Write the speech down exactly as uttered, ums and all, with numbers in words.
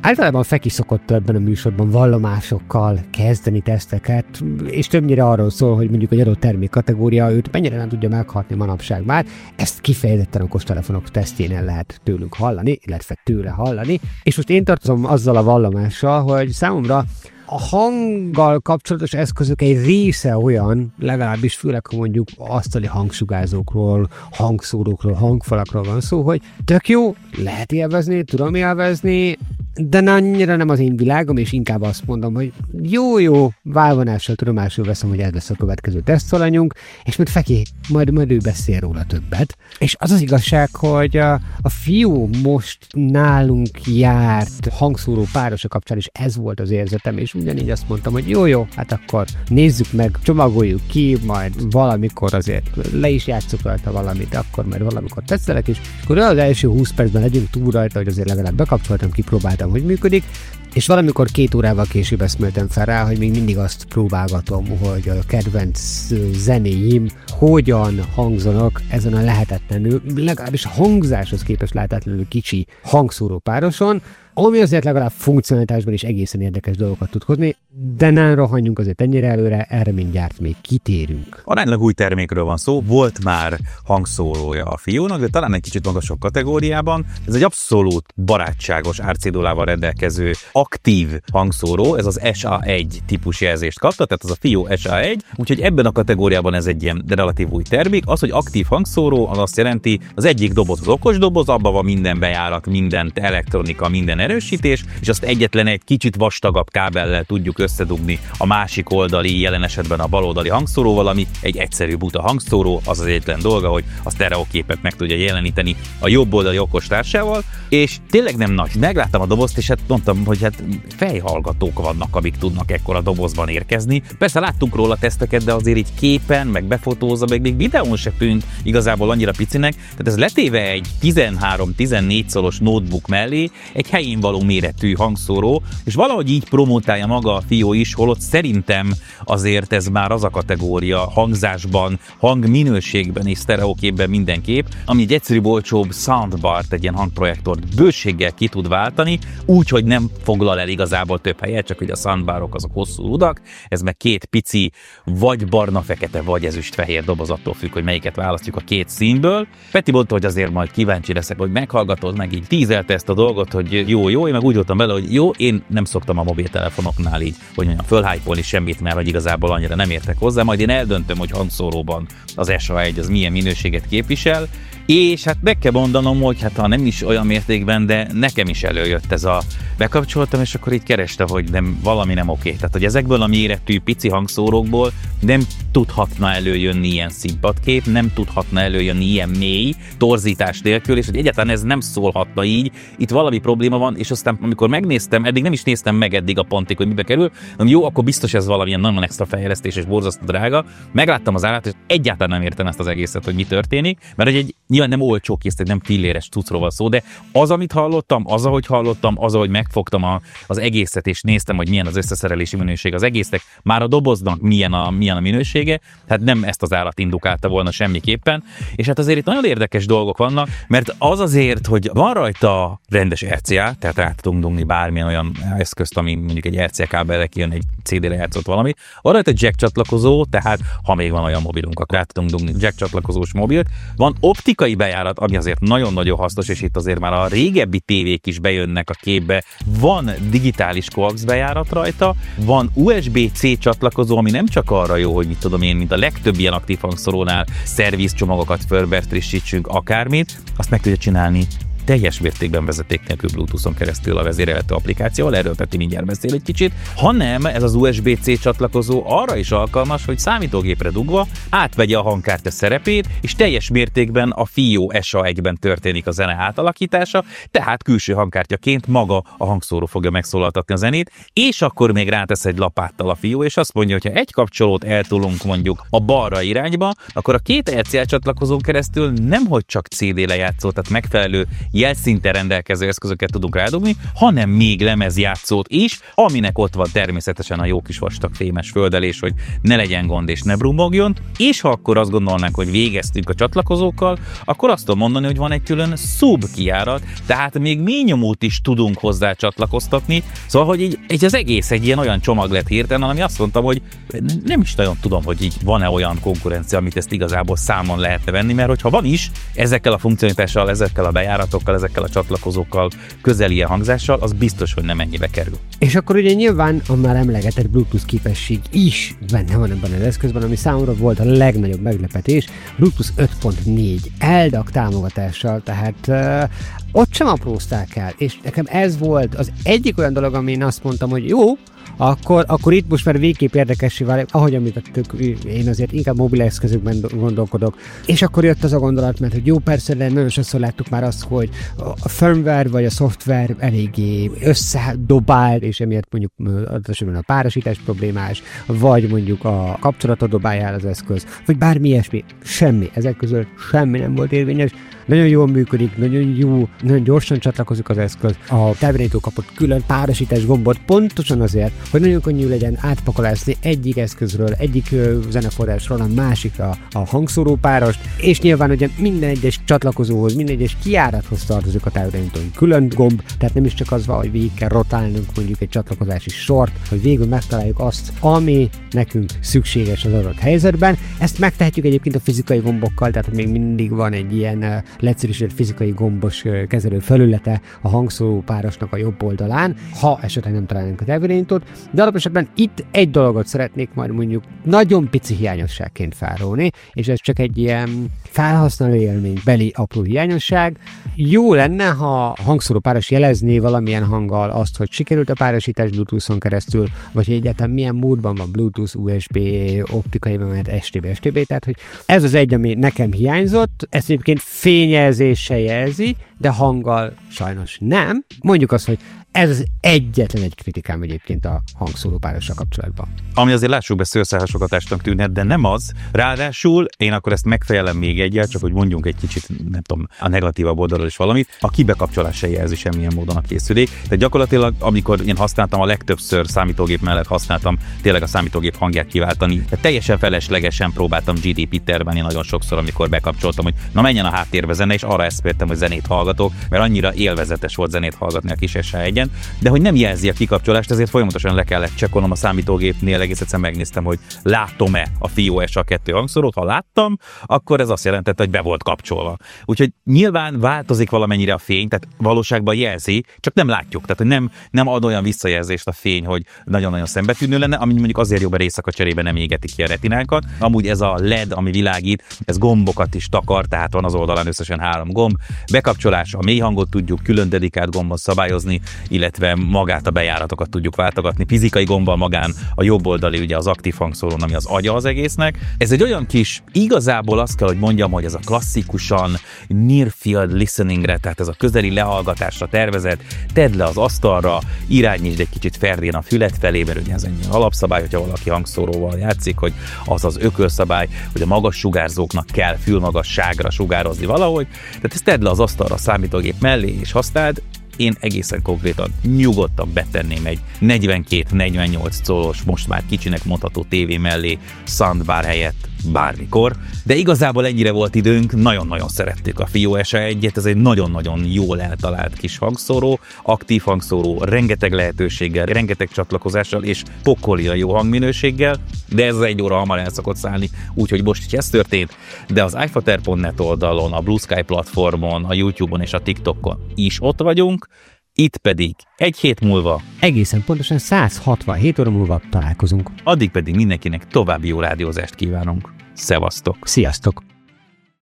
Általában Feki szokott ebben a műsorban vallomásokkal kezdeni teszteket, és többnyire arról szól, hogy mondjuk egy adott termék kategória őt mennyire nem tudja meghatni manapság már. Ezt kifejezetten okostelefonok tesztjén lehet tőlünk hallani, illetve tőle hallani. És most én tartozom azzal a vallomással, hogy számomra a hanggal kapcsolatos eszközök egy része olyan, legalábbis főleg, ha mondjuk asztali hangsugárzókról, hangszórókról, hangfalakról van szó, hogy tök jó, lehet élvezni, tudom élvezni, de annyira nem az én világom, és inkább azt mondom, hogy jó-jó, válvonással, tudomásul veszem, hogy ez lesz a következő tesztszalanyunk, és majd Feki, majd, majd ő beszél róla többet. És az az igazság, hogy a, a fiú most nálunk járt hangszóró párosa kapcsán, és ez volt az érzetem, és ugyanígy azt mondtam, hogy jó-jó, hát akkor nézzük meg, csomagoljuk ki, majd valamikor azért le is játszok rajta valamit, akkor majd valamikor tesztelek, és akkor az első húsz percben legyünk túl rajta, hogy azért legalább bekapcsoltam, kipróbáltam, hogy működik, és valamikor két órával később eszméltem fel rá, hogy még mindig azt próbálgatom, hogy a kedvenc zenéim hogyan hangzanak ezen a lehetetlenül, legalábbis a hangzáshoz képest lehetetlenül kicsi hangszóró pároson, ami azért legalább funkcionalitásban is egészen érdekes dolgokat tud hozni, de nem rohanjunk azért ennyire előre, erre mindjárt még kitérünk. Aránylag új termékről van szó, volt már hangszórója a fiúnak, de talán egy kicsit magasabb kategóriában. Ez egy abszolút barátságos árcédulával rendelkező aktív hangszóró, ez az es á egy típus jelzést kapta, tehát az a fiú es á egy, úgyhogy ebben a kategóriában ez egy ilyen relatív új termék. Az, hogy aktív hangszóró, az azt jelenti, az egyik doboz az okos doboz, abban van minden bejárat, minden elektronika, minden erősítés, és azt egyetlen egy kicsit vastagabb kábellel tudjuk összedugni a másik oldali, jelen esetben a baloldali hangszóróval, ami egy egyszerű buta hangszóró, az az egyetlen dolga, hogy a sztereoképet meg tudja jeleníteni a jobb oldali okostársával, és tényleg nem nagy. Megláttam a dobozt, és hát mondtam, hogy hát fejhallgatók vannak, amik tudnak ekkora dobozban érkezni. Persze láttunk róla teszteket, de azért így képen, meg befotózva, meg még videón se tűnt igazából annyira picinek, tehát ez letéve egy tizenhárom-tizennégy szoros notebook mellé, egy helyén való méretű hangszóró, és valahogy így promotálja maga a fiú is, holott szerintem azért ez már az a kategória hangzásban, hangminőségben és sztereoképben mindenképp, ami egy egyszerűbb, olcsóbb soundbart, egy ilyen hangprojektort bőséggel ki tud váltani, úgy, hogy nem foglal el igazából több helyet, csak hogy a soundbarok azok hosszú rudak, ez meg két pici, vagy barna-fekete, vagy ezüst-fehér doboz, attól függ, hogy melyiket választjuk a két színből. Peti mondta, hogy azért majd kíváncsi leszek, hogy meghallgatod, meg így tízelte ezt a dolgot, hogy jó, jó, én meg úgy voltam vele, hogy jó, én nem szoktam a mobiltelefonoknál így, hogy mondjam, fölhájpolni semmit, mert hogy igazából annyira nem értek hozzá, majd én eldöntöm, hogy hangszóróban az es á egy az milyen minőséget képvisel, és hát meg kell mondanom, hogy hát ha nem is olyan mértékben, de nekem is előjött ez a bekapcsoltam, és akkor így kereste, hogy nem, valami nem oké. Tehát, hogy ezekből a méretű pici hangszórókból nem tudhatna előjönni ilyen színpadkép, nem tudhatna előjönni ilyen mély, torzítás nélkül, és hogy egyáltalán ez nem szólhatna így, itt valami probléma van, és aztán amikor megnéztem, eddig nem is néztem meg eddig a pontig, hogy mibe kerül, mondom, jó, akkor biztos ez valamilyen nagyon extra fejlesztés és borzasztó drága. Megláttam az árat, és egyáltalán nem értem ezt az egészet, hogy mi történik, mert hogy egy nyilván nem olcsó kész, nem filléres cuccról van szó, de az, amit hallottam, az, ahogy hallottam, az, ahogy megfogtam a, az egészet, és néztem, hogy milyen az összeszerelési minőség az egésznek, már a doboznak milyen a, milyen a minősége, tehát nem ezt az árat indukálta volna semmiképpen, és hát azért itt nagyon érdekes dolgok vannak, mert az azért, hogy van rajta rendes er cé á, tehát rá tudunk dugni bármilyen olyan eszközt, ami mondjuk egy er cé á kábellel kijön, egy cé dére játszott valami, van rajta egy jack csatlakozó, tehát ha még van olyan mobilunk, akkor rá tudunk dugni jack csatlakozós mobilt, van optikai bejárat, ami azért nagyon-nagyon hasznos, és itt azért már a régebbi tévék is bejönnek a képbe, van digitális coax bejárat rajta, van u es bé-C csatlakozó, ami nem csak arra jó, hogy mit tudom én, mint a legtöbb ilyen aktív hangszórónál szervizcsomagokat firmware frissítsünk, akármit, azt meg tudja csinálni teljes mértékben vezeték nélkül Bluetooth-on keresztül a vezérelhető applikációval, erről Peti mindjárt beszél egy kicsit, hanem ez az u es bé-C csatlakozó arra is alkalmas, hogy számítógépre dugva átvegye a hangkártya szerepét, és teljes mértékben a fiú es á egyben történik a zene átalakítása, tehát külső hangkártyaként maga a hangszóró fogja megszólaltatni a zenét, és akkor még rátesz egy lapáttal a fiú, és azt mondja, hogy ha egy kapcsolót eltolunk mondjuk a balra irányba, akkor a két er cé á csatlakozón keresztül nemhogy csak cé dé lejátszó, tehát megfelelő jelszinten rendelkező eszközöket tudunk rádugni, hanem még lemezjátszót is, aminek ott van természetesen a jó kis vastag fémes földelés, hogy ne legyen gond és ne brummogjon, és ha akkor azt gondolnánk, hogy végeztünk a csatlakozókkal, akkor azt tudom mondani, hogy van egy külön sub kijárat, tehát még mély nyomót is tudunk hozzá csatlakoztatni, szóval, hogy így, így az egész egy ilyen olyan csomag lett hirtelen, ami azt mondtam, hogy nem is nagyon tudom, hogy így van-e olyan konkurencia, amit ezt igazából számon lehetne venni, mert hogyha van is, ezekkel a funkcionitással, ezekkel a bejáratokkal, ezekkel a csatlakozókkal, közeli hangzással, az biztos, hogy nem ennyibe kerül. És akkor ugye nyilván a már emlegetett Bluetooth képesség is benne van ebben az eszközben, ami számomra volt a legnagyobb meglepetés, Bluetooth öt pont négy el dé á cé támogatással, tehát uh, ott sem aprózták el, és nekem ez volt az egyik olyan dolog, amin azt mondtam, hogy jó, Akkor, akkor itt most már végképp érdekessé válik, ahogy említettük, én azért inkább mobil eszközökben gondolkodok. És akkor jött az a gondolat, mert hogy jó, persze, de nagyon sokszor láttuk már azt, hogy a firmware vagy a szoftver eléggé összedobált, és emiatt mondjuk a párosítás problémás, vagy mondjuk a kapcsolatot dobálja el az eszköz, vagy bármi ilyesmi. Semmi. Ezek közül semmi nem volt érvényes. Nagyon jól működik, nagyon jó, nagyon gyorsan csatlakozik az eszköz. A távirányító kapott külön párosítás gombot pontosan azért, hogy nagyon könnyű legyen átpakolászni egyik eszközről, egyik ö, zeneforrásról a másikra a hangszóró párost, és nyilván ugye minden egyes csatlakozóhoz, minden egyes kijárathoz tartozik a távirányító külön gomb, tehát nem is csak az van, hogy végig kell rotálnunk mondjuk egy csatlakozási sort, hogy végül megtaláljuk azt, ami nekünk szükséges az adott helyzetben. Ezt megtehetjük egyébként a fizikai gombokkal, tehát még mindig van egy ilyen leegyszerűsített fizikai gombos kezelő felülete a hangszóró párosnak a jobb oldalán, ha esetleg nem találnánk a távirányítót, de alapesetben itt egy dolgot szeretnék majd mondjuk nagyon pici hiányosságként felróni, és ez csak egy ilyen felhasználó élmény beli apró hiányosság. Jó lenne, ha a hangszóró páros jelezné valamilyen hanggal azt, hogy sikerült a párosítás Bluetooth-on keresztül, vagy egyáltalán milyen módban van Bluetooth, u es bé, optikai menet, es té bé, es té bé, tehát hogy ez az egy, ami nekem hiányzott, ezt egyébként fényjelzéssel jelzi, de hanggal sajnos nem. Mondjuk azt, hogy ez az egyetlen egy kritikám egyébként a hangszóró párossal kapcsolatban. Ami azért lássuk be szőrszálhasogatásnak tűnhet, de nem az. Ráadásul én akkor ezt megfejelem még egyel, csak hogy mondjunk egy kicsit, nem tudom, a negatívabb oldalról is valamit. A kibekapcsolás se jelzi semmilyen módon a készülék. Tehát gyakorlatilag, amikor én használtam, a legtöbbször számítógép mellett használtam tényleg a számítógép hangját kiváltani. Tehát teljesen feleslegesen próbáltam gé dé pé-t termelni nagyon sokszor, amikor bekapcsoltam, hogy na menjen a háttérbe zene, és arra eszméltem, hogy zenét hallgatok, mert annyira élvezetes volt zenét hallgatni a kis es há egyen, de hogy nem jelzi a kikapcsolást, ezért folyamatosan le kellett csekkolnom a számítógépnél, egész egyszerűen megnéztem, hogy látom-e a Fio es há kettő hangszórót, ha láttam, akkor ez azt jelentette, hogy be volt kapcsolva. Úgyhogy nyilván változik valamennyire a fény, tehát valóságban jelzi, csak nem látjuk, tehát hogy nem, nem ad olyan visszajelzést a fény, hogy nagyon-nagyon szembetűnő lenne, ami mondjuk azért jó, mert éjszaka cserébe nem égeti ki a retinánkat. Amúgy ez a led, ami világít, ez gombokat is takar, tehát van az oldalán összesen három gomb. Bekapcsolás, a mély hangot tudjuk külön dedikált gombon szabályozni, illetve magát a bejáratokat tudjuk váltogatni. Fizikai gombbal magán a jobb oldali, ugye az aktív hangszórón, ami az agya az egésznek. Ez egy olyan kis, igazából azt kell, hogy mondjam, hogy ez a klasszikusan near field listeningre, tehát ez a közeli lehallgatásra tervezett, tedd le az asztalra, irányítsd egy kicsit ferdén a fület felé, mert ugye ez egy alapszabály, hogyha valaki hangszóróval játszik, hogy az az ökölszabály, hogy a magas sugárzóknak kell fülmagasságra sugározni valahogy. Tehát ezt tedd le az asztalra a számítógép mellé és használd. Én egészen konkrétan nyugodtan betenném egy negyvenkét negyvennyolc colos, most már kicsinek mondható tévé mellé soundbar helyett bármikor, de igazából ennyire volt időnk, nagyon-nagyon szerettük a Fio es há egyet, ez egy nagyon-nagyon jól eltalált kis hangszóró, aktív hangszóró, rengeteg lehetőséggel, rengeteg csatlakozással és pokolian jó hangminőséggel, de ez az egy óra hamar el szokott szállni, úgyhogy most így ez történt, de az iFater pont net oldalon, a Blue Sky platformon, a YouTube-on és a TikTokon is ott vagyunk, itt pedig egy hét múlva, egészen pontosan száz hatvanhét óra múlva találkozunk. Addig pedig mindenkinek további jó rádiózást kívánunk. Szevasztok! Sziasztok!